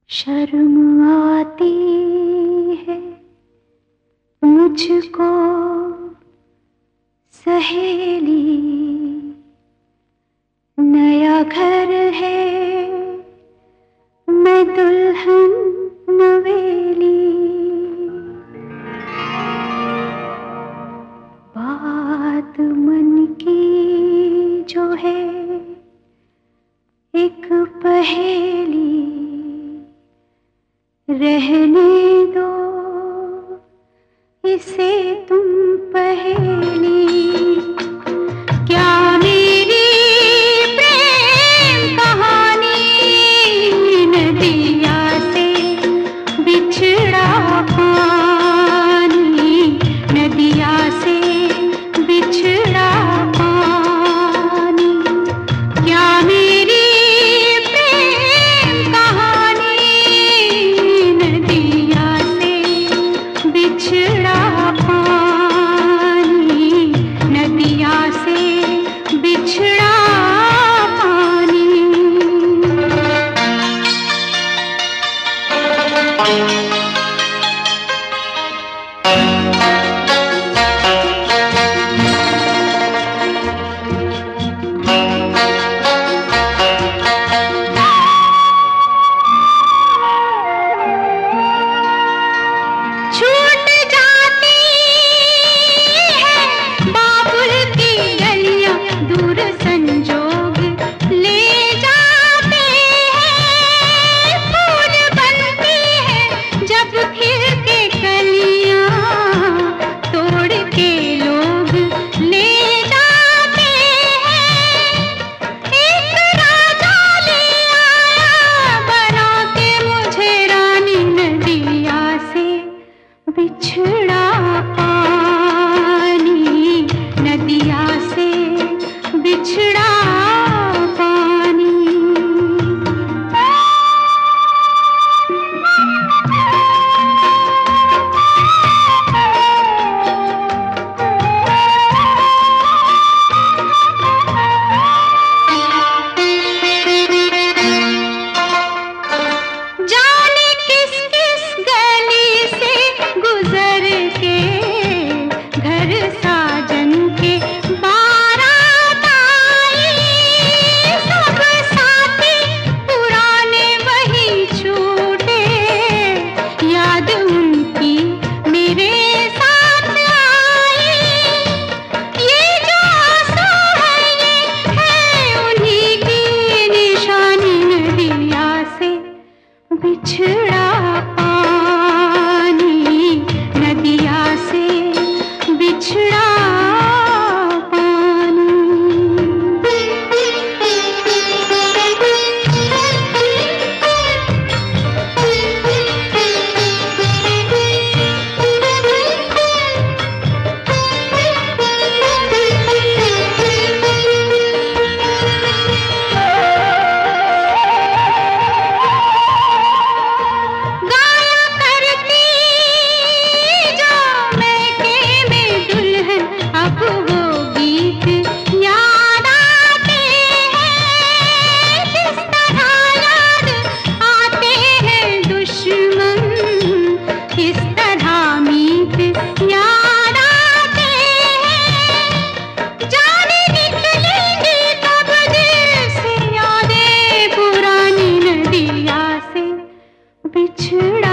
शर्म आती है मुझको सहेली, नया घर है मैं दुल्हन नवेली। बात मन की जो है एक पहेली, रहने दो इसे तुम पहेली। क्या मेरी प्रेम कहानी नदिया से बिछड़ा पानी, नदिया से बिछड़ा पानी। क्या मेरी प्रेम कहानी नदिया से बिछड़ा पानी, नदिया से बिछड़ा पानी। बिछड़ा पानी नदिया से बिछड़ा पानी। जाने किस किस गली से गुजर के घर साजन के बारात आई, सब साथी पुराने वही छूटे, याद उनकी मेरे साथ आई। ये जो आंसू है उन्हीं की निशानी, नदिया से बिछड़ा पानी, नदिया से बिछड़ा बिछड़ा